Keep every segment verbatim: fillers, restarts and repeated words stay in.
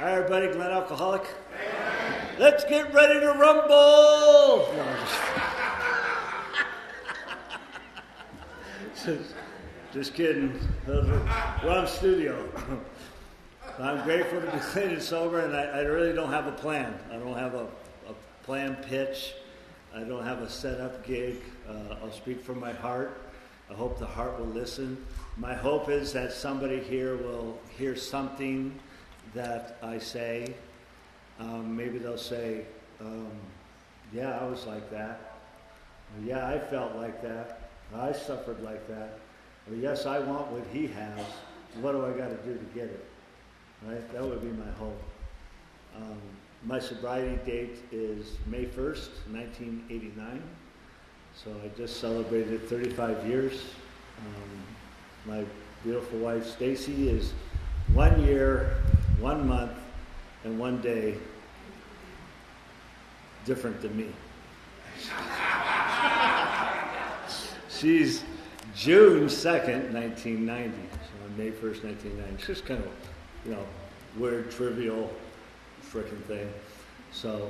Hi, everybody. Glenn Alcoholic. Amen. Let's get ready to rumble. No, just, just kidding. Those are wrong studio. I'm grateful to be clean and sober, and I, I really don't have a plan. I don't have a, a planned pitch. I don't have a set-up gig. Uh, I'll speak from my heart. I hope the heart will listen. My hope is that somebody here will hear something that I say. Um, maybe they'll say, um, yeah, I was like that. Or, yeah, I felt like that. Or, I suffered like that. Or, yes, I want what he has. What do I got to do to get it? Right? That would be my hope. Um, my sobriety date is May first, nineteen eighty-nine. So I just celebrated thirty-five years. Um, my beautiful wife, Stacy, is one year, one month, and one day different than me. She's June second, nineteen ninety. So on May first, nineteen ninety. It's just kind of, you know, weird, trivial, frickin' thing. So,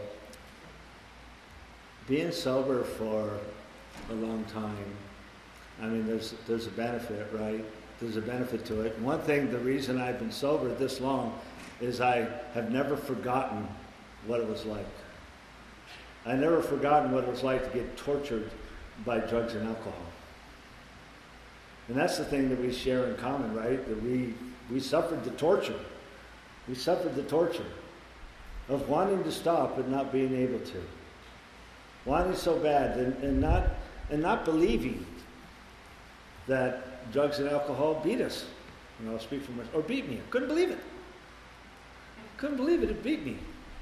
being sober for a long time, I mean, there's there's a benefit, right? There's a benefit to it. One thing, the reason I've been sober this long is I have never forgotten what it was like. I never forgotten what it was like to get tortured by drugs and alcohol. And that's the thing that we share in common, right? That we we suffered the torture. We suffered the torture of wanting to stop but not being able to. Wanting so bad and, and not and not believing that drugs and alcohol beat us. You know, I'll speak for myself. Or beat me. I couldn't believe it. Couldn't believe it. It beat me.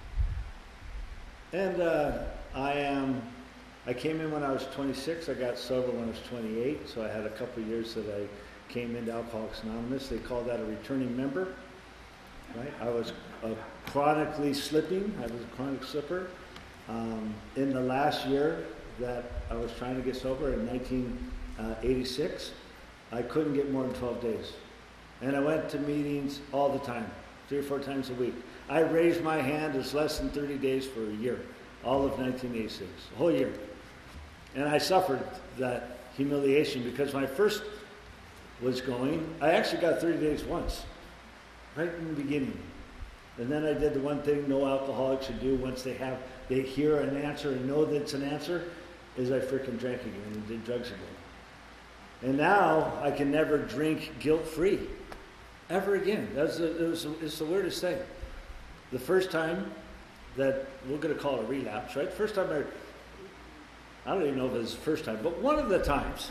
And uh, I am. I came in when I was twenty-six. I got sober when I was twenty-eight. So I had a couple of years that I came into Alcoholics Anonymous. They call that a returning member. Right? I was uh, chronically slipping. I was a chronic slipper. Um, in the last year that I was trying to get sober in nineteen eighty-six, I couldn't get more than twelve days. And I went to meetings all the time, three or four times a week. I raised my hand as less than thirty days for a year, all of nineteen eighty-six, a whole year. And I suffered that humiliation because when I first was going, I actually got thirty days once, right in the beginning. And then I did the one thing no alcoholic should do once they have, they hear an answer and know that it's an answer, is I freaking drank again and did drugs again. And now I can never drink guilt-free, ever again. That's the, it was, it's the weirdest thing. The first time that, we're going to call it a relapse, right? First time I, I don't even know if it was the first time, but one of the times,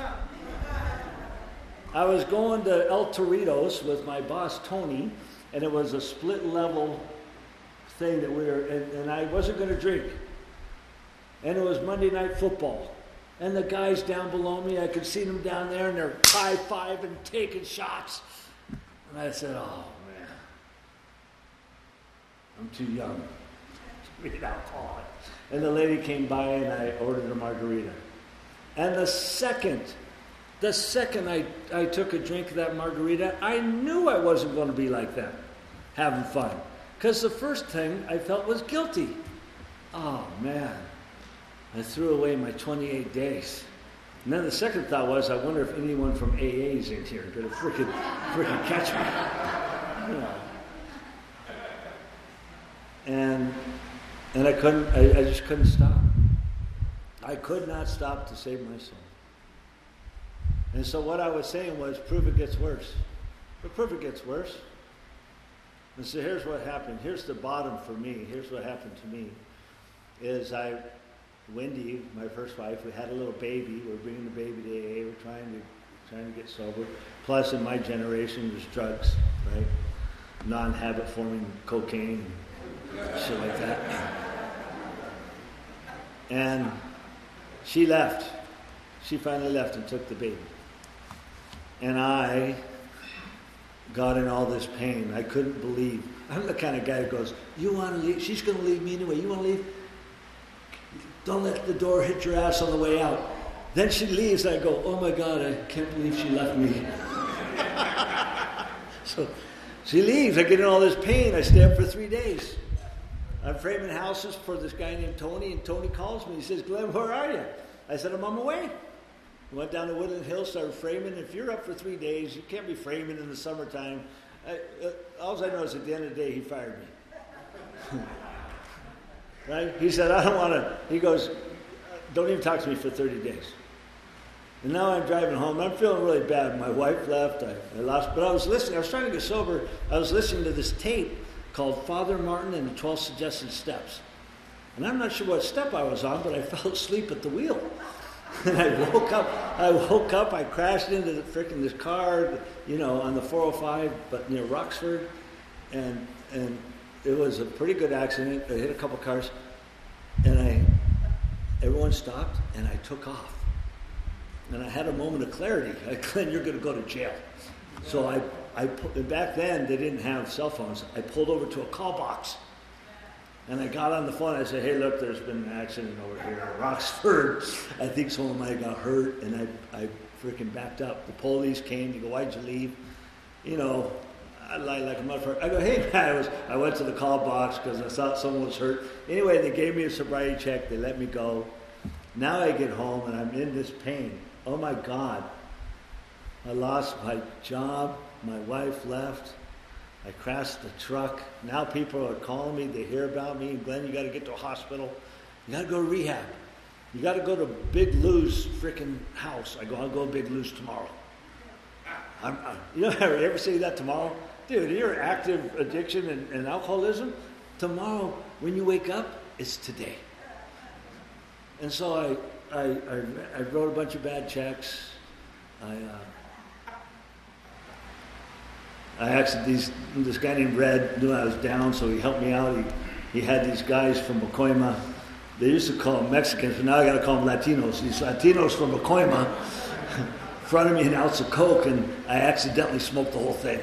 I was going to El Torritos with my boss, Tony, and it was a split level thing that we were, and, and I wasn't going to drink. And it was Monday Night Football. And the guys down below me, I could see them down there, and they're high-fiving, taking shots. And I said, oh, man, I'm too young to be an alcoholic. And the lady came by, and I ordered a margarita. And the second, the second I, I took a drink of that margarita, I knew I wasn't going to be like that, having fun. Because the first thing I felt was guilty. Oh, man. I threw away my twenty-eight days. And then the second thought was, I wonder if anyone from A A is in here going to frickin' frickin' catch me. You know. And and I couldn't, I, I just couldn't stop. I could not stop to save my soul. And so what I was saying was, proof it gets worse. But proof it gets worse. And so here's what happened. Here's the bottom for me. Here's what happened to me. Is I... Wendy, my first wife, we had a little baby. We're bringing the baby to A A. We're trying to trying to get sober. Plus, in my generation, there's drugs, right? Non-habit forming cocaine and shit like that. And she left. She finally left and took the baby. And I got in all this pain. I couldn't believe. I'm the kind of guy who goes, you want to leave? She's going to leave me anyway. You want to leave? Don't let the door hit your ass on the way out. Then she leaves, and I go, oh my God, I can't believe she left me. So She leaves. I get in all this pain. I stay up for three days. I'm framing houses for this guy named Tony, and Tony calls me. He says, Glenn, where are you? I said, I'm on my way. Went down to Woodland Hills, started framing. If you're up for three days, you can't be framing in the summertime. I, uh, all I know is at the end of the day, he fired me. Right? He said, I don't want to. He goes, don't even talk to me for thirty days. And now I'm driving home. I'm feeling really bad. My wife left. I, I lost. But I was listening. I was trying to get sober. I was listening to this tape called Father Martin and the twelve Suggested Steps. And I'm not sure what step I was on, but I fell asleep at the wheel. And I woke up. I woke up. I crashed into the freaking this car, you know, on the four oh five, but near Roxford, and and it was a pretty good accident. I hit a couple cars, and I everyone stopped, and I took off. And I had a moment of clarity. I Glenn, you're going to go to jail. So I, I put, back then they didn't have cell phones. I pulled over to a call box, and I got on the phone. I said, "Hey, look, there's been an accident over here at Roxford. I think someone might have got hurt." And I, I freaking backed up. The police came. They go, "Why'd you leave?" You know, I lied like a motherfucker. I go, "Hey, man, I was. I went to the call box because I thought someone was hurt." Anyway, they gave me a sobriety check. They let me go. Now I get home and I'm in this pain. Oh my God. I lost my job. My wife left. I crashed the truck. Now people are calling me. They hear about me. Glenn, you got to get to a hospital. You got to go to rehab. You got to go to Big Lou's freaking house. I go, I'll go to Big Lou's tomorrow. I'm, I'm, you know, you ever say that tomorrow? Dude, your active addiction and, and alcoholism, tomorrow when you wake up, it's today. And so I, I, I, I wrote a bunch of bad checks. I, uh, I actually, these, this guy named Red knew I was down, so he helped me out. He, he had these guys from Mocoima. They used to call them Mexicans, but now I got to call them Latinos. These Latinos from Mocoima fronted me an ounce of Coke, and I accidentally smoked the whole thing.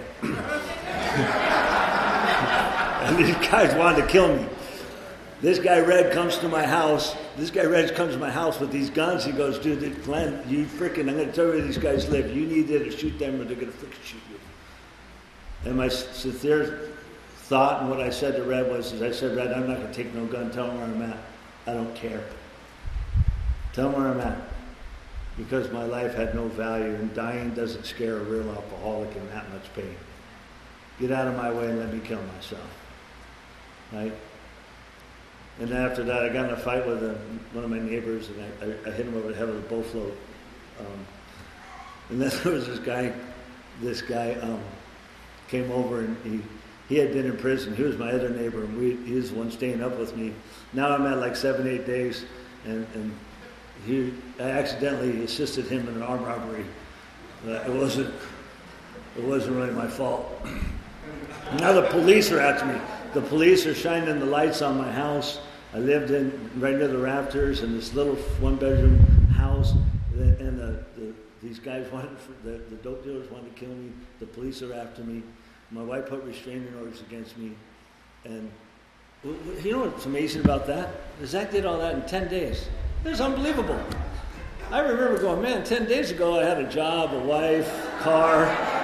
And these guys wanted to kill me. This guy Red comes to my house. This guy Red comes to my house with these guns. He goes, dude, Glenn, you freaking, I'm going to tell you where these guys live. You need to shoot them or they're going to freaking shoot you. And my sincere thought and what I said to Red was, is I said, Red, I'm not going to take no gun. Tell him where I'm at. I don't care. Tell him where I'm at. Because my life had no value, and dying doesn't scare a real alcoholic in that much pain. Get out of my way and let me kill myself. Right? And then after that, I got in a fight with a, one of my neighbors, and I, I, I hit him over the head with a bow float. Um, and then there was this guy, this guy um, came over, and he, he had been in prison. He was my other neighbor, and we, he was the one staying up with me. Now I'm at like seven, eight days, and, and he, I accidentally assisted him in an armed robbery. Uh, it wasn't, it wasn't really my fault. Now the police are after me. The police are shining the lights on my house. I lived in right near the rafters in this little one-bedroom house, and the, the, these guys wanted, the, the dope dealers wanted to kill me. The police are after me. My wife put restraining orders against me, and you know what's amazing about that? Is Zach did all that in ten days. It was unbelievable. I remember going, man, ten days ago I had a job, a wife, car.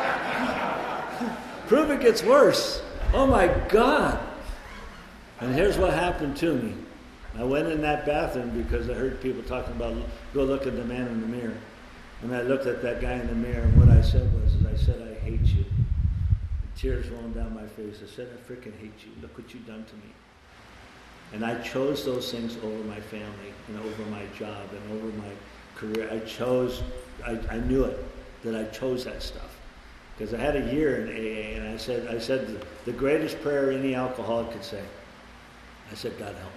Prove it gets worse. Oh my God. And here's what happened to me. I went in that bathroom because I heard people talking about, go look at the man in the mirror. And I looked at that guy in the mirror, and what I said was, is I said, I hate you. And tears rolling down my face. I said, I freaking hate you. Look what you've done to me. And I chose those things over my family and over my job and over my career. I chose, I, I knew it, that I chose that stuff. Because I had a year in A A, and I said, I said the, the greatest prayer any alcoholic could say. I said, God help me.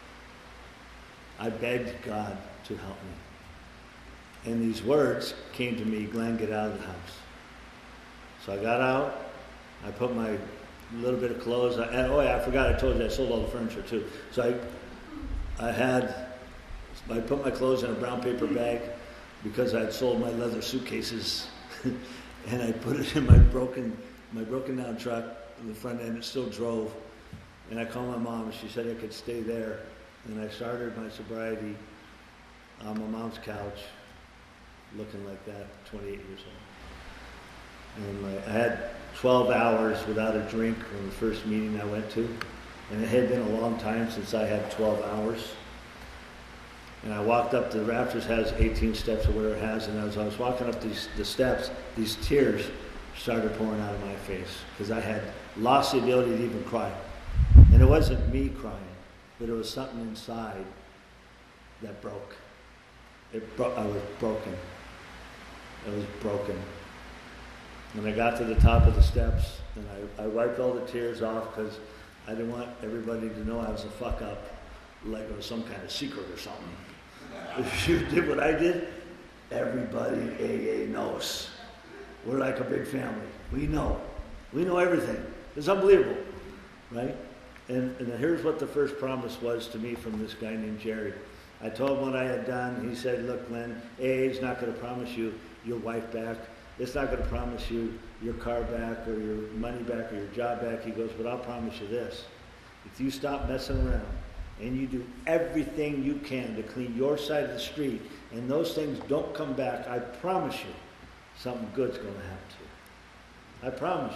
I begged God to help me. And these words came to me, Glenn, get out of the house. So I got out. I put my little bit of clothes. I, and, oh yeah, I forgot. I told you I sold all the furniture too. So I, I had, I put my clothes in a brown paper bag because I had sold my leather suitcases, and I put it in my broken, my broken down truck. In the front end, it still drove. And I called my mom, and she said I could stay there. And I started my sobriety on my mom's couch, looking like that, twenty-eight years And my, I had twelve hours without a drink on the first meeting I went to. And it had been a long time since I had twelve hours. And I walked up, the Raptors has eighteen steps or whatever it has, and as I was walking up these the steps, these tears started pouring out of my face because I had lost the ability to even cry. And it wasn't me crying, but it was something inside that broke. It bro- I was broken. I was broken. When I got to the top of the steps, and I, I wiped all the tears off because I didn't want everybody to know I was a fuck up, like it was some kind of secret or something. If you did what I did, everybody in A A knows. We're like a big family. We know. We know everything. It's unbelievable, right? And, and here's what the first promise was to me from this guy named Jerry. I told him what I had done. He said, look, Glenn, A A is not going to promise you your wife back. It's not going to promise you your car back or your money back or your job back. He goes, but I'll promise you this. If you stop messing around and you do everything you can to clean your side of the street and those things don't come back, I promise you something good's going to happen to you. I promise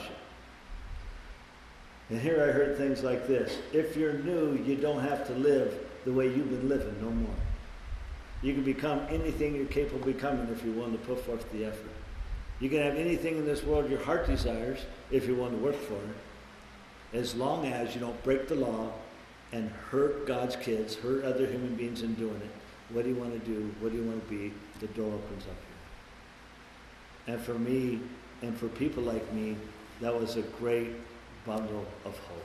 you. And here I heard things like this. If you're new, you don't have to live the way you've been living no more. You can become anything you're capable of becoming if you're willing to put forth the effort. You can have anything in this world your heart desires if you want to work for it, as long as you don't break the law and hurt God's kids, hurt other human beings in doing it. What do you want to do? What do you want to be? The door opens up here. And for me, and for people like me, that was a great bundle of hope.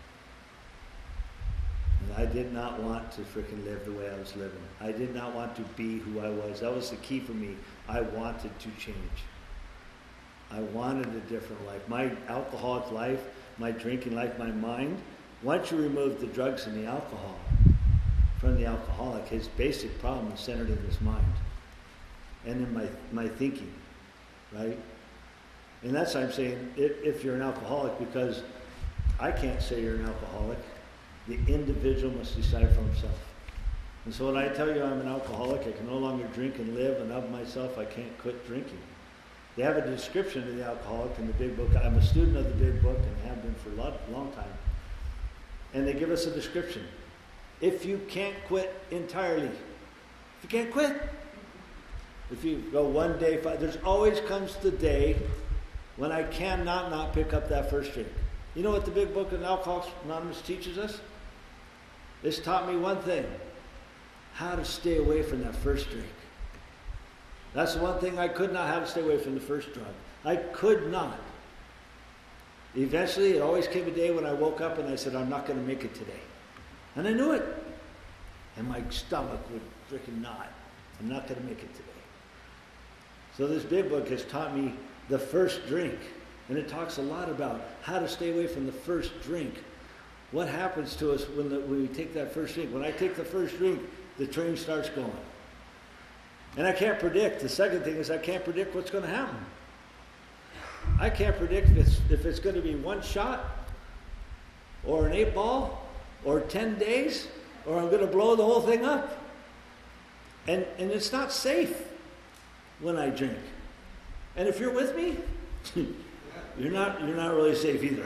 And I did not want to freaking live the way I was living. I did not want to be who I was. That was the key for me. I wanted to change. I wanted a different life. My alcoholic life, my drinking life, my mind, once you remove the drugs and the alcohol from the alcoholic, his basic problem is centered in his mind and in my, my thinking, right? And that's why I'm saying if, if you're an alcoholic, because I can't say you're an alcoholic. The individual must decide for himself. And so when I tell you I'm an alcoholic, I can no longer drink and live, and of myself I can't quit drinking. They have a description of the alcoholic in the big book. I'm a student of the big book and have been for a lot, long time. And they give us a description. If you can't quit entirely, if you can't quit, if you go one day, five, there's always comes the day when I cannot not pick up that first drink. You know what the big book of Alcoholics Anonymous teaches us? It's taught me one thing: how to stay away from that first drink. That's the one thing I could not, how to stay away from the first drug. I could not. Eventually, it always came a day when I woke up and I said, I'm not going to make it today. And I knew it. And my stomach would freaking knot. I'm not going to make it today. So this big book has taught me the first drink. And it talks a lot about how to stay away from the first drink. What happens to us when, the, when we take that first drink? When I take the first drink, the train starts going. And I can't predict. The second thing is I can't predict what's going to happen. I can't predict if it's, if it's going to be one shot or an eight ball or ten days or I'm going to blow the whole thing up. And, and it's not safe when I drink. And if you're with me, you're not, you're not really safe either.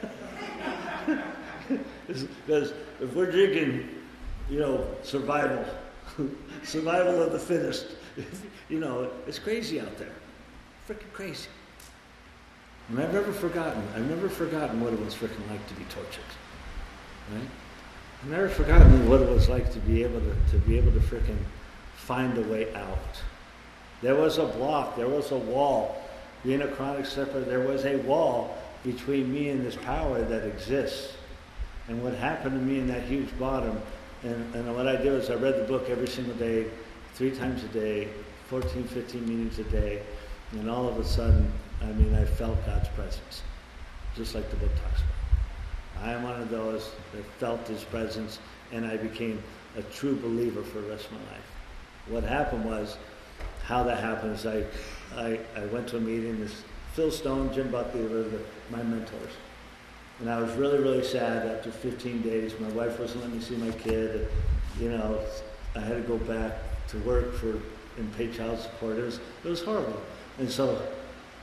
Because if we're drinking, you know, survival, survival of the fittest, you know, it's crazy out there. Freaking crazy. And I've never forgotten, I've never forgotten what it was freaking like to be tortured. Right? I've never forgotten what it was like to be able to, to be able to freaking find a way out. There was a block, there was a wall. Being a chronic sufferer, there was a wall between me and this power that exists. And what happened to me in that huge bottom, and, and what I did was I read the book every single day, three times a day, fourteen, fifteen meetings a day, and all of a sudden, I mean, I felt God's presence, just like the book talks about. I am one of those that felt His presence, and I became a true believer for the rest of my life. What happened was, how that happened is I, I, I went to a meeting, this Phil Stone, Jim Buckley were the, my mentors. And I was really, really sad after fifteen days. My wife wasn't letting me see my kid. You know, I had to go back to work for and pay child support. It was, it was horrible. And so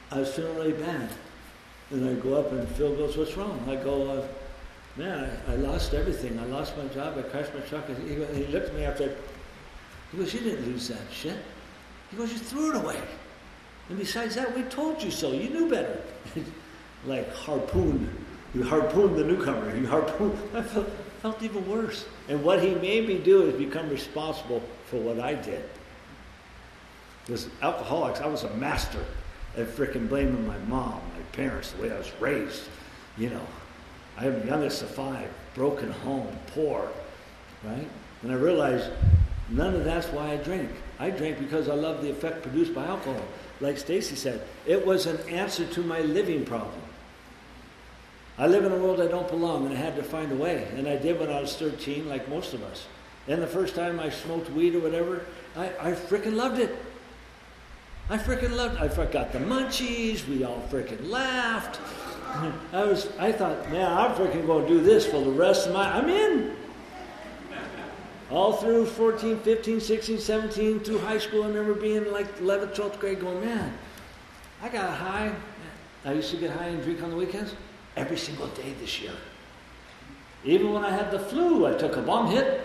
I was feeling really bad. And I go up and Phil goes, what's wrong? I go, uh, man, I, I lost everything. I lost my job. I crashed my truck. He, he looked at me after. He goes, you didn't lose that shit. He goes, you threw it away. And besides that, we told you so. You knew better. Like harpooned. You harpooned the newcomer. You harpooned. I felt, felt even worse. And what he made me do is become responsible for what I did. Because alcoholics, I was a master at frickin' blaming my mom, my parents, the way I was raised. You know, I am the youngest of five, broken home, poor, right? And I realized none of that's why I drank. I drank because I loved the effect produced by alcohol. Like Stacy said, it was an answer to my living problem. I live in a world I don't belong, and I had to find a way. And I did when I was thirteen, like most of us. And the first time I smoked weed or whatever, I, I frickin' loved it. I frickin' loved it. I got the munchies. We all frickin' laughed. I was. I thought, man, I'm frickin' going to do this for the rest of my... I'm in. All through fourteen, fifteen, sixteen, seventeen, through high school, I remember being like eleventh, twelfth grade going, man, I got high. I used to get high and drink on the weekends every single day this year. Even when I had the flu, I took a bomb hit.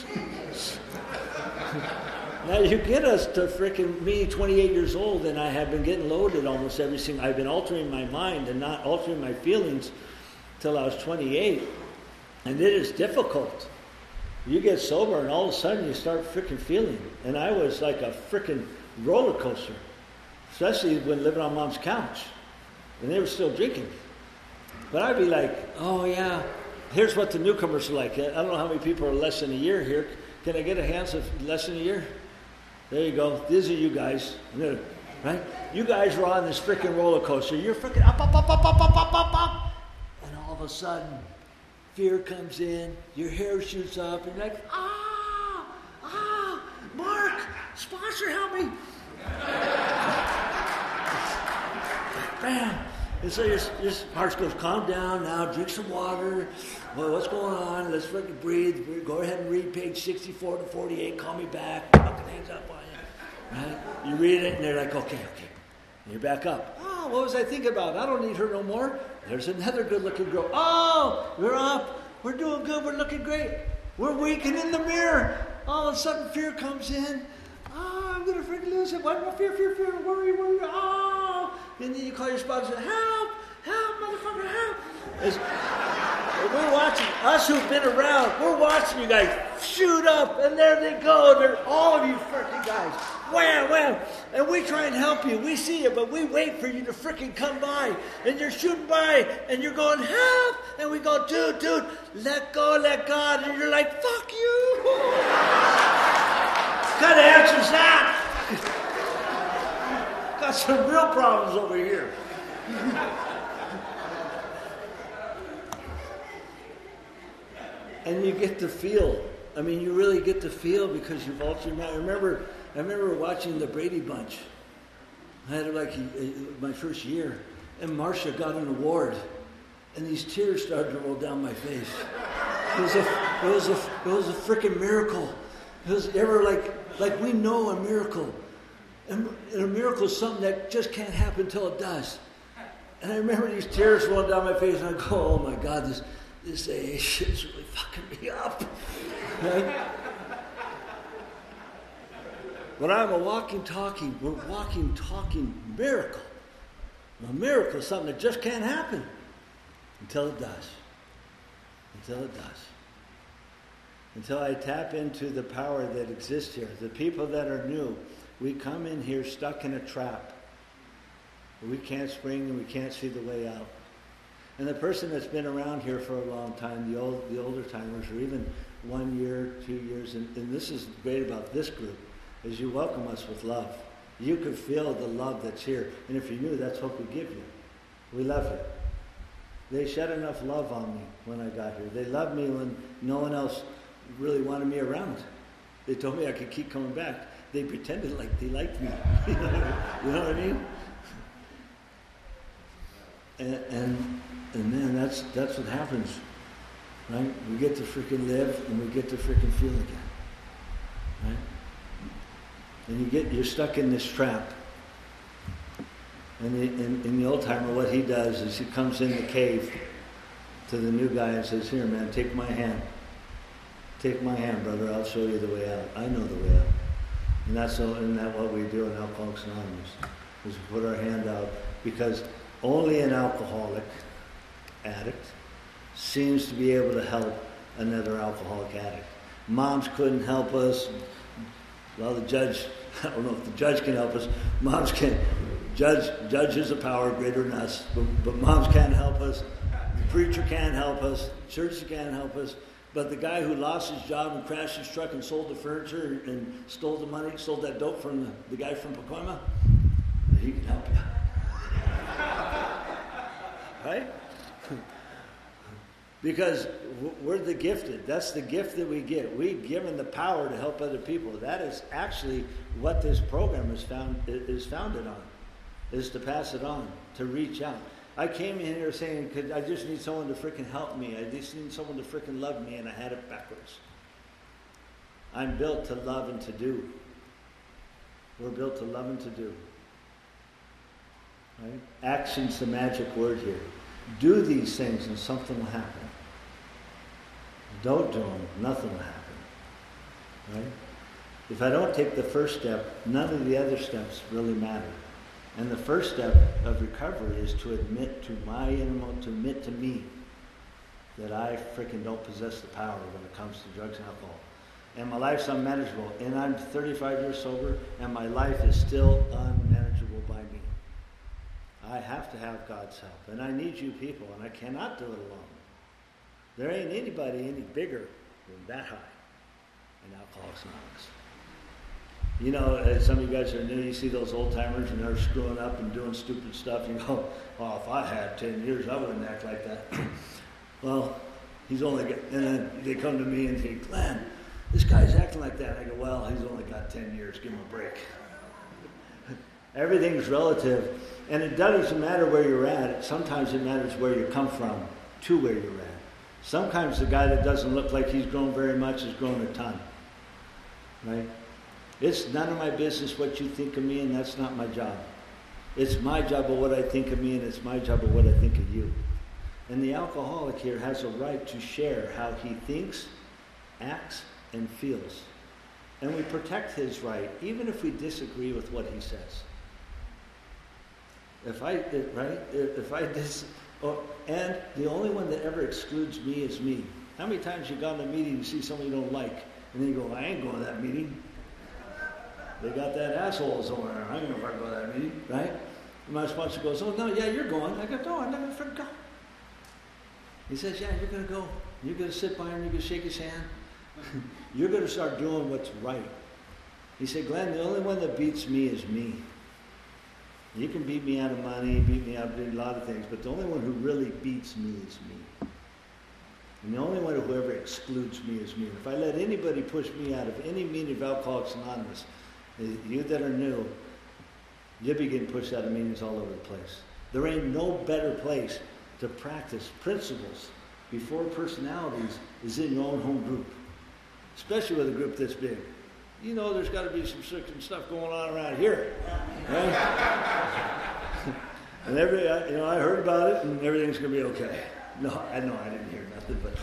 Now you get us to frickin' me, twenty-eight years old, and I have been getting loaded almost every single... I've been altering my mind and not altering my feelings till I was twenty-eight. And it is difficult. You get sober and all of a sudden you start frickin' feeling. And I was like a frickin' roller coaster. Especially when living on mom's couch. And they were still drinking. But I'd be like, oh yeah, here's what the newcomers are like. I don't know how many people are less than a year here. Can I get a hands of less than a year? There you go. These are you guys. Gonna, right? You guys are on this frickin' roller coaster. You're frickin' up, up, up, up, up, up, up, up, up. And all of a sudden, fear comes in, your hair shoots up, and you're like, ah, ah, Mark, sponsor, help me. Bam. And so your, your heart goes, calm down now, drink some water. Well, what's going on? Let's freaking breathe. Go ahead and read page sixty-four to forty-eight. Call me back. Fucking hands up on you. Right? You read it, and they're like, okay, okay. And you're back up. Oh, what was I thinking about? I don't need her no more. There's another good-looking girl. Oh, we're up. We're doing good. We're looking great. We're winking in the mirror. All of a sudden, fear comes in. Oh, I'm going to freaking lose it. Why am I fear, fear, fear, worry, worry. Oh. And then you call your spouse and say, help, help, motherfucker, help. It's, we're watching, us who've been around, we're watching you guys shoot up, and there they go. They're all of you freaking guys. Wham, wham. And we try and help you. We see you, but we wait for you to freaking come by. And you're shooting by, and you're going, help. And we go, dude, dude, let go, let God. And you're like, fuck you. What kind of answer's that? Got some real problems over here. And you get to feel. I mean, you really get to feel because you've altered your mind. I remember, I remember watching the Brady Bunch. I had like my first year, and Marcia got an award, and these tears started to roll down my face. It was a, it was a, it was a freaking miracle. It was ever like, like we know a miracle. And a miracle is something that just can't happen until it does. And I remember these tears rolling down my face, and I go, oh my God, this this A A shit's really fucking me up. Right? But I'm a walking, talking, we're walking, talking miracle. A miracle is something that just can't happen until it does. Until it does. Until I tap into the power that exists here. The people that are new, we come in here stuck in a trap. We can't spring and we can't see the way out. And the person that's been around here for a long time, the old, the older timers, or even one year, two years, and, and this is great about this group, is you welcome us with love. You can feel the love that's here. And if you're new, that's what we give you. We love you. They shed enough love on me when I got here. They loved me when no one else really wanted me around. They told me I could keep coming back. They pretended like they liked me. You know what I mean? And, and and man, that's that's what happens, right? We get to freaking live, and we get to freaking feel again, right? And you get you're stuck in this trap. And the, in, in the old timer, what he does is he comes in the cave to the new guy and says, "Here, man, take my hand. Take my hand, brother. I'll show you the way out. I know the way out." And that's so, isn't that what we do in Alcoholics Anonymous? Is we put our hand out, because only an alcoholic addict seems to be able to help another alcoholic addict. Moms couldn't help us. Well, the judge, I don't know if the judge can help us. Moms can. Judge, judge is a power greater than us, but, but moms can't help us. The preacher can't help us. Churches can't help us. But the guy who lost his job and crashed his truck and sold the furniture and stole the money, sold that dope from the, the guy from Pacoima, he can help you. Right? Because we're the gifted. That's the gift that we get. We've given the power to help other people. That is actually what this program is found is founded on, is to pass it on, to reach out. I came in here saying, "Cause I just need someone to freaking help me. I just need someone to freaking love me," and I had it backwards. I'm built to love and to do. We're built to love and to do. Right? Action's the magic word here. Do these things and something will happen. Don't do them, nothing will happen. Right? If I don't take the first step, none of the other steps really matter. And the first step of recovery is to admit to my innermost, to admit to me that I freaking don't possess the power when it comes to drugs and alcohol. And my life's unmanageable. And I'm thirty-five years sober, and my life is still unmanageable by me. I have to have God's help. And I need you people, and I cannot do it alone. There ain't anybody any bigger than that high in Alcoholics Anonymous. You know, as some of you guys are new, you see those old timers and they're screwing up and doing stupid stuff. You go, "Oh, if I had ten years, I wouldn't act like that." Well, he's only got, and then they come to me and say, "Glenn, this guy's acting like that." I go, "Well, he's only got ten years. Give him a break." Everything's relative. And it doesn't matter where you're at. Sometimes it matters where you come from to where you're at. Sometimes the guy that doesn't look like he's grown very much has grown a ton. Right? It's none of my business what you think of me, and that's not my job. It's my job of what I think of me, and it's my job of what I think of you. And the alcoholic here has a right to share how he thinks, acts, and feels. And we protect his right, even if we disagree with what he says. If I, right, if I dis, oh, and the only one that ever excludes me is me. How many times you gone to a meeting and see someone you don't like, and then you go, "I ain't going to that meeting. They got that assholes over there. I don't know if I can go to that meeting," right? And my sponsor goes, "Oh, no, yeah, you're going." I go, "No, I never forgot." He says, "Yeah, you're going to go. You're going to sit by him. You're going to shake his hand. You're going to start doing what's right." He said, "Glenn, the only one that beats me is me. You can beat me out of money, beat me out of a lot of things, but the only one who really beats me is me. And the only one who ever excludes me is me. If I let anybody push me out of any meeting of Alcoholics Anonymous, you that are new, you'll be getting pushed out of meetings all over the place. There ain't no better place to practice principles before personalities is in your own home group, especially with a group this big. You know there's got to be some certain stuff going on around here. Right? And every, you know, I heard about it, and everything's going to be okay. No, I know I didn't hear nothing, but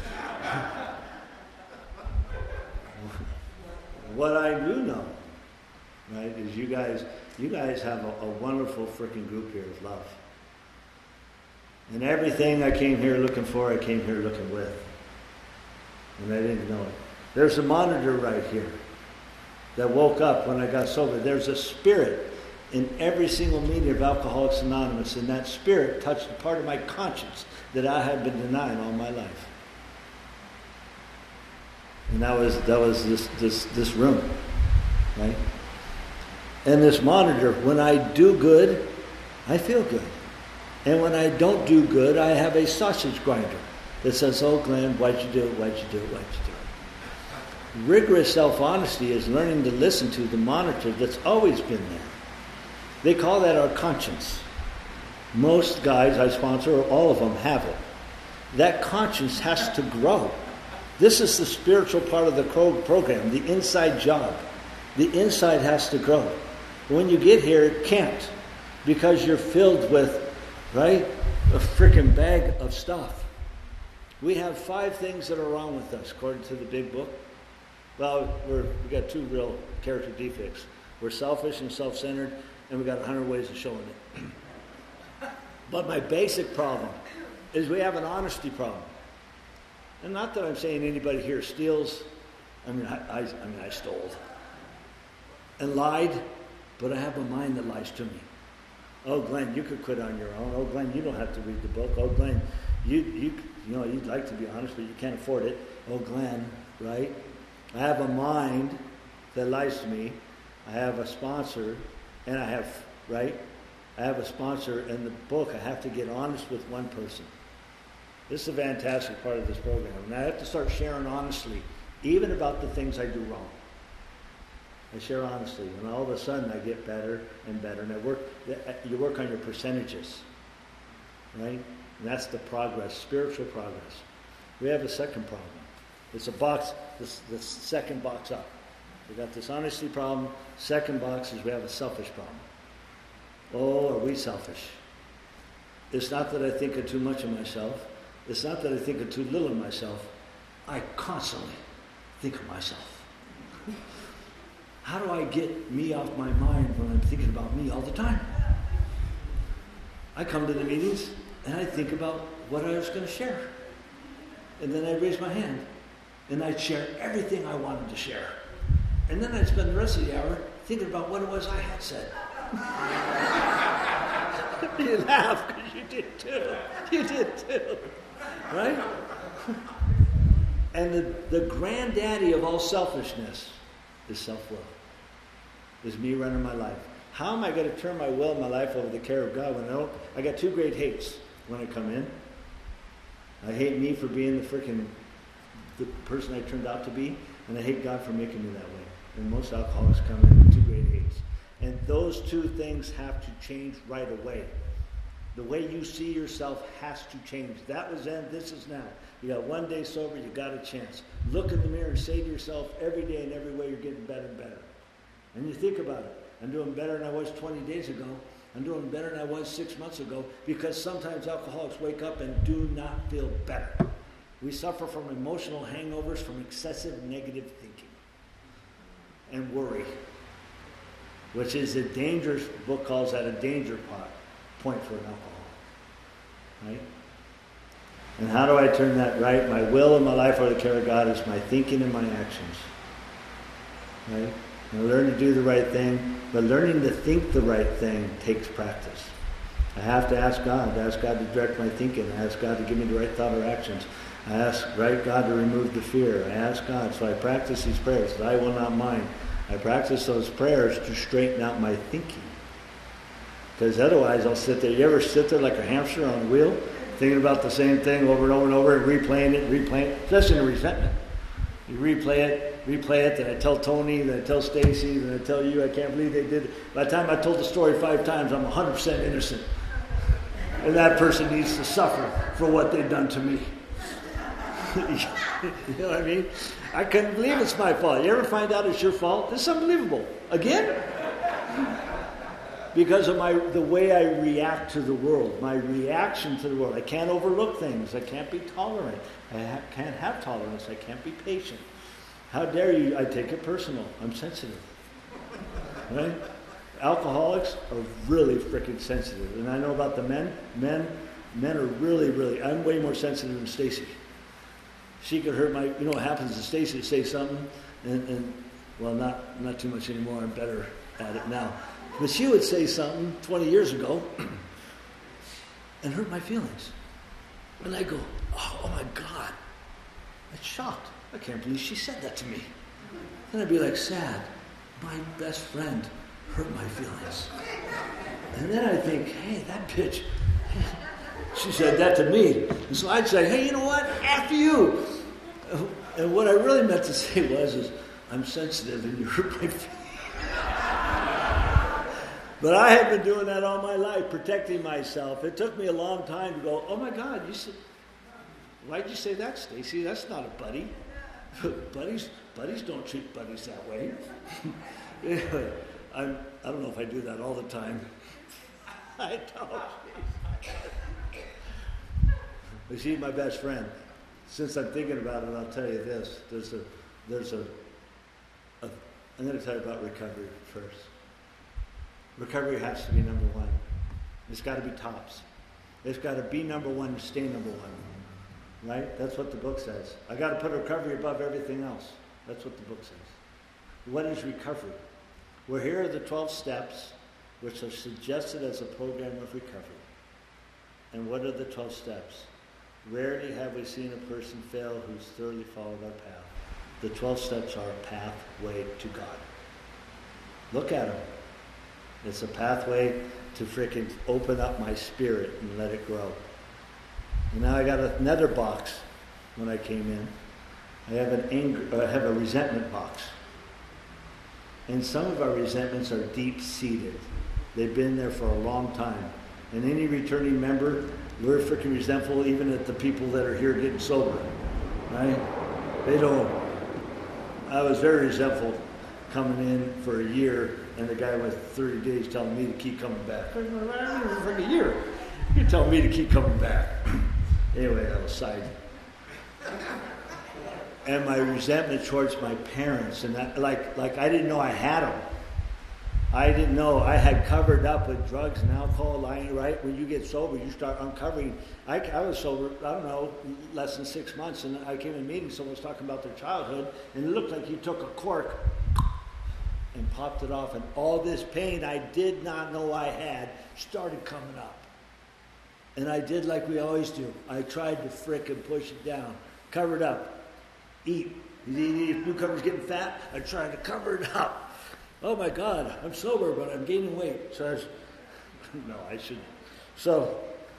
what I do know, right, is you guys, you guys have a, a wonderful freaking group here of love. And everything I came here looking for, I came here looking with. And I didn't know it. There's a monitor right here that woke up when I got sober. There's a spirit in every single meeting of Alcoholics Anonymous, and that spirit touched a part of my conscience that I had been denying all my life. And that was that was this this this room, right? And this monitor, when I do good, I feel good. And when I don't do good, I have a sausage grinder that says, "Oh, Glenn, why'd you do it? Why'd you do it? Why'd you do it?" Rigorous self-honesty is learning to listen to the monitor that's always been there. They call that our conscience. Most guys I sponsor, or all of them, have it. That conscience has to grow. This is the spiritual part of the program, the inside job. The inside has to grow. When you get here, it can't. because you're filled with, right, a freaking bag of stuff. We have five things that are wrong with us, according to the big book. Well, we're, we got two real character defects. We're selfish and self-centered, and we got a hundred ways of showing it. But my basic problem is we have an honesty problem. And not that I'm saying anybody here steals. I mean, I, I, I mean, I stole and lied, but I have a mind that lies to me. Oh, Glenn, you could quit on your own. Oh, Glenn, you don't have to read the book. Oh, Glenn, you you you know you'd like to be honest, but you can't afford it. Oh, Glenn, right? I have a mind that lies to me. I have a sponsor, and I have right. I have a sponsor in the book. I have to get honest with one person. This is a fantastic part of this program, and I have to start sharing honestly, even about the things I do wrong. I share honestly, and all of a sudden I get better and better. And I work. You work on your percentages, right? And that's the progress, spiritual progress. We have a second problem. It's a box. This the second box up. We got this honesty problem. Second box is we have a selfish problem. Oh, are we selfish? It's not that I think of too much of myself. It's not that I think of too little of myself. I constantly think of myself. How do I get me off my mind when I'm thinking about me all the time? I come to the meetings and I think about what I was going to share. And then I raise my hand and I'd share everything I wanted to share. And then I'd spend the rest of the hour thinking about what it was I had said. You laugh because you did too. You did too. Right? And the, the granddaddy of all selfishness is self-will. Is me running my life. How am I going to turn my will and my life over the care of God when I don't? I got two great hates when I come in. I hate me for being the freaking the person I turned out to be, and I hate God for making me that way. And most alcoholics come in with two great hates. And those two things have to change right away. The way you see yourself has to change. That was then, this is now. You got one day sober, you got a chance. Look in the mirror and say to yourself, every day and every way you're getting better and better. And you think about it. I'm doing better than I was twenty days ago. I'm doing better than I was six months ago, because sometimes alcoholics wake up and do not feel better. We suffer from emotional hangovers from excessive negative thinking and worry, which is a dangerous, the book calls that a danger pot, point for an alcoholic. Right? And how do I turn that right? My will and my life over the care of God is my thinking and my actions. Right? I learn to do the right thing, but learning to think the right thing takes practice. I have to ask God, to ask God to direct my thinking. I ask God to give me the right thought or actions. I ask, right, God to remove the fear. I ask God, so I practice these prayers that I will not mind. I practice those prayers to straighten out my thinking. Because otherwise I'll sit there. You ever sit there like a hamster on a wheel, thinking about the same thing over and over and over, and replaying it, replaying it, especially in resentment. You replay it, replay it, then I tell Tony, then I tell Stacy, then I tell you, I can't believe they did it. By the time I told the story five times, I'm one hundred percent innocent. And that person needs to suffer for what they've done to me. You know what I mean? I couldn't believe it's my fault. You ever find out it's your fault? It's unbelievable. Again? Because of my the way I react to the world, my reaction to the world. I can't overlook things. I can't be tolerant. I ha- can't have tolerance. I can't be patient. How dare you? I take it personal. I'm sensitive. Right? Alcoholics are really freaking sensitive. And I know about the men. Men, men are really, really. I'm way more sensitive than Stacy. She could hurt my. You know what happens to Stacy to say something, and, and well, not not too much anymore. I'm better at it now. But she would say something twenty years ago and hurt my feelings. And I go, oh, oh my God. I'm shocked. I can't believe she said that to me. Then I'd be like, sad. My best friend hurt my feelings. And then I think, hey, that bitch, she said that to me. And so I'd say, hey, you know what? After you. And what I really meant to say was, is I'm sensitive and you hurt my feelings. But I have been doing that all my life, protecting myself. It took me a long time to go, oh my God, you said, why'd you say that, Stacy? That's not a buddy. buddies buddies don't treat buddies that way. Anyway, I'm, I don't know if I do that all the time. I know. But she's my best friend. Since I'm thinking about it, I'll tell you this. There's a, there's a, a I'm going to tell you about recovery first. Recovery has to be number one. It's got to be tops. It's got to be number one and stay number one. Right? That's what the book says. I got to put recovery above everything else. That's what the book says. What is recovery? Well, here are the twelve steps which are suggested as a program of recovery. And what are the twelve steps? Rarely have we seen a person fail who's thoroughly followed our path. The twelve steps are a pathway to God. Look at them. It's a pathway to freaking open up my spirit and let it grow. And now I got another box when I came in. I have an anger, I have a resentment box. And some of our resentments are deep-seated. They've been there for a long time. And any returning member, we're freaking resentful even at the people that are here getting sober. Right? They don't. I was very resentful coming in for a year, and the guy with thirty days telling me to keep coming back. I don't know, for a year. You're telling me to keep coming back. Anyway, that was side. And my resentment towards my parents, and that, like, like I didn't know I had them. I didn't know I had covered up with drugs and alcohol, lying, right? When you get sober, you start uncovering. I, I was sober, I don't know, less than six months, and I came in meetings, someone was talking about their childhood, and it looked like you took a cork and popped it off, and all this pain I did not know I had started coming up. And I did like we always do. I tried to frickin' push it down, cover it up, eat. If newcomers getting fat, I tried to cover it up. Oh my God, I'm sober, but I'm gaining weight. So I was, no, I shouldn't. So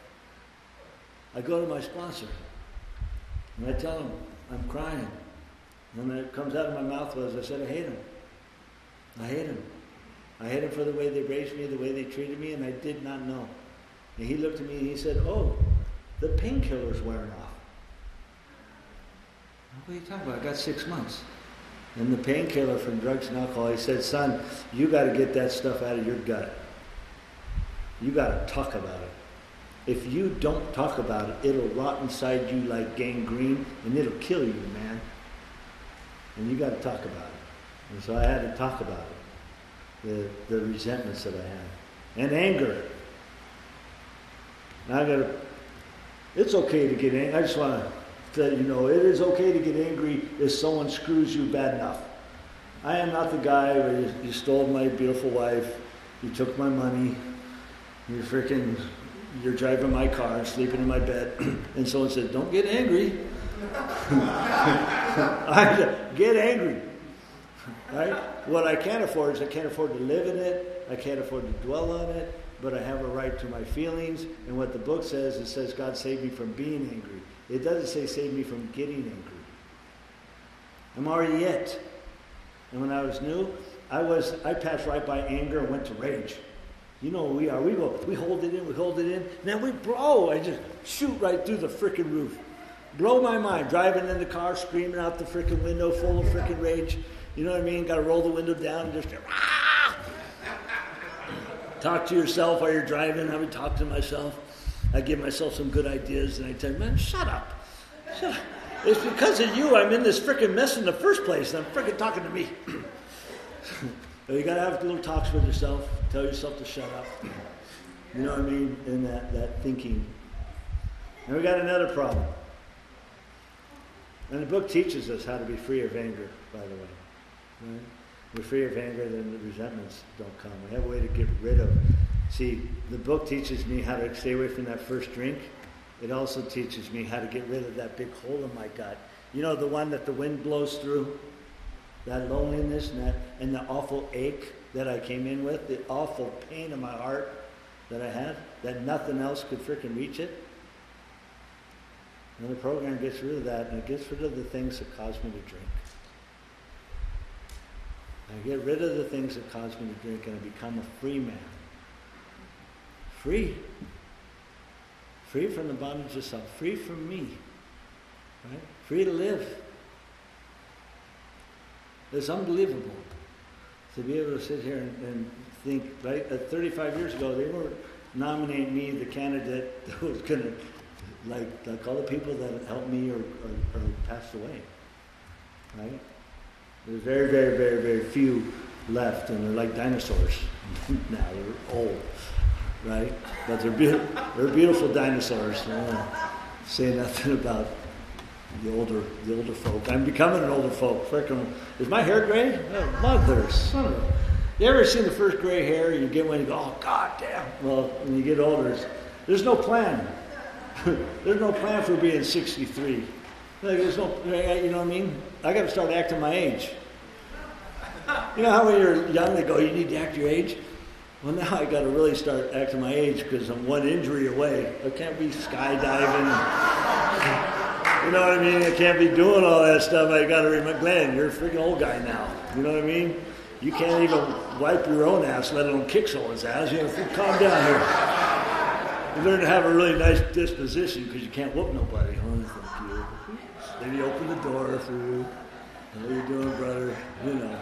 I go to my sponsor, and I tell him I'm crying. And it comes out of my mouth was, I said, I hate him. I hate him. I hate him for the way they raised me, the way they treated me, and I did not know. And he looked at me and he said, oh, the painkiller's wearing off. What are you talking about? I got six months. And the painkiller from drugs and alcohol, he said, son, you got to get that stuff out of your gut. You got to talk about it. If you don't talk about it, it'll rot inside you like gangrene, and it'll kill you, man. And you got to talk about it. And so I had to talk about it, the, the resentments that I had. And anger. Now I got to, it's okay to get angry. I just want to tell you, know, it is okay to get angry if someone screws you bad enough. I am not the guy where you, you stole my beautiful wife, you took my money, you freaking, you're driving my car and sleeping in my bed, and someone said, don't get angry. I said, get angry. Right? What I can't afford is I can't afford to live in it, I can't afford to dwell on it, but I have a right to my feelings, and what the book says, it says God saved me from being angry. It doesn't say save me from getting angry. I'm already it. And when I was new, I was I passed right by anger and went to rage. You know what we are. We go, we hold it in, we hold it in, and then we blow. I just shoot right through the frickin' roof. Blow my mind. Driving in the car, screaming out the frickin' window, full of frickin' rage. You know what I mean? Got to roll the window down and just ah! Talk to yourself while you're driving. I would talk to myself. I give myself some good ideas, and I tell you, man, shut up. Shut up. It's because of you I'm in this frickin' mess in the first place, and I'm frickin' talking to me. So you got to have little talks with yourself. Tell yourself to shut up. You know what I mean? And that, that thinking. And we got another problem. And the book teaches us how to be free of anger, by the way. Right? We're free of anger, then the resentments don't come. We have a way to get rid of. See, the book teaches me how to stay away from that first drink. It also teaches me how to get rid of that big hole in my gut. You know, the one that the wind blows through? That loneliness and that and the awful ache that I came in with, the awful pain in my heart that I had, that nothing else could freaking reach it. And the program gets rid of that, and it gets rid of the things that cause me to drink. I get rid of the things that cause me to drink, and I become a free man. Free. Free from the bondage of self. Free from me. Right? Free to live. It's unbelievable to be able to sit here and, and think, right? Uh, thirty-five years ago, they weren't nominate me the candidate that was going to, like, like all the people that helped me or, or, or passed away, right? There's very, very, very, very few left, and they're like dinosaurs now. They're old, right? But they're beautiful. They're beautiful dinosaurs. I don't want to say nothing about the older, the older folk. I'm becoming an older folk. Frickin', is my hair gray? Oh, mother, son of a. You ever seen the first gray hair? You get one, you go, oh god damn. Well, when you get older, there's no plan. There's no plan for being sixty-three. Like, there's no, you know what I mean? I got to start acting my age. You know how when you're young, they go, you need to act your age? Well, now I got to really start acting my age because I'm one injury away. I can't be skydiving. You know what I mean? I can't be doing all that stuff. I got to remember, Glenn, you're a freaking old guy now. You know what I mean? You can't even wipe your own ass, let alone kick someone's ass. You know, calm down here. You learn to have a really nice disposition because you can't whoop nobody. Oh, thank you. Maybe open the door for you. How you doing, brother? You know.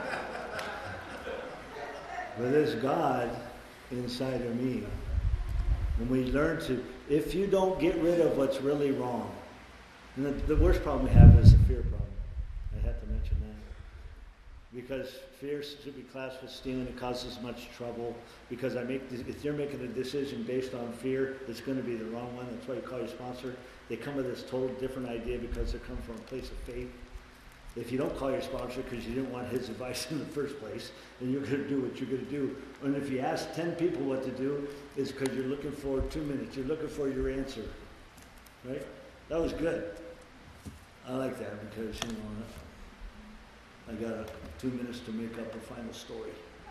But there's God inside of me. And we learn to, if you don't get rid of what's really wrong, and the, the worst problem we have is the fear problem. I have to mention that. Because fear should be classed with stealing. It causes much trouble. Because I make, if you're making a decision based on fear, it's going to be the wrong one. That's why you call your sponsor. They come with this total different idea because they come from a place of faith. If you don't call your sponsor because you didn't want his advice in the first place, then you're going to do what you're going to do. And if you ask ten people what to do, it's because you're looking for two minutes. You're looking for your answer. Right? That was good. I like that because, you know, I got uh, two minutes to make up a final story.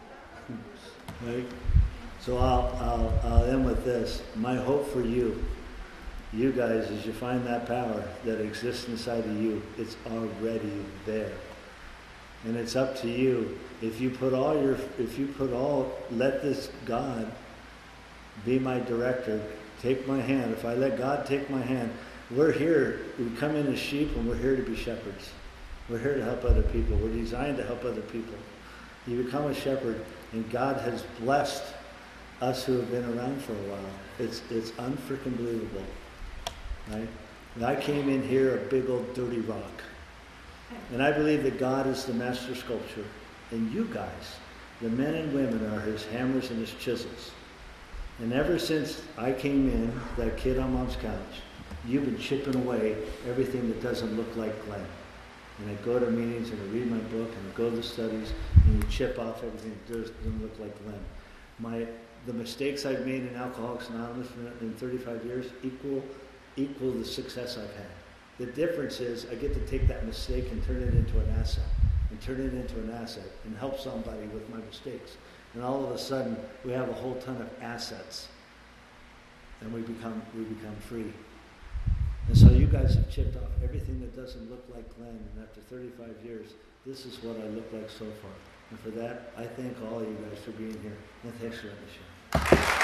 Right? So I'll, I'll, I'll end with this. My hope for you, you guys, is you find that power that exists inside of you. It's already there. And it's up to you. If you put all your, if you put all, let this God be my director, take my hand. If I let God take my hand, we're here, we come in as sheep and we're here to be shepherds. We're here to help other people. We're designed to help other people. You become a shepherd, and God has blessed us who have been around for a while. It's it's unfreaking believable, right? And I came in here a big old dirty rock, and I believe that God is the master sculptor, and you guys, the men and women, are his hammers and his chisels. And ever since I came in, that kid on Mom's couch, you've been chipping away everything that doesn't look like Glenn. And I go to meetings and I read my book and I go to the studies and you chip off everything that doesn't look like Glenn. My, the mistakes I've made in Alcoholics Anonymous in thirty-five years equal, equal the success I've had. The difference is I get to take that mistake and turn it into an asset. And turn it into an asset and help somebody with my mistakes. And all of a sudden we have a whole ton of assets. And we become, we become free. And so you guys have chipped off everything that doesn't look like Glenn, and after thirty-five years, this is what I look like so far. And for that, I thank all of you guys for being here, and thanks for letting me share.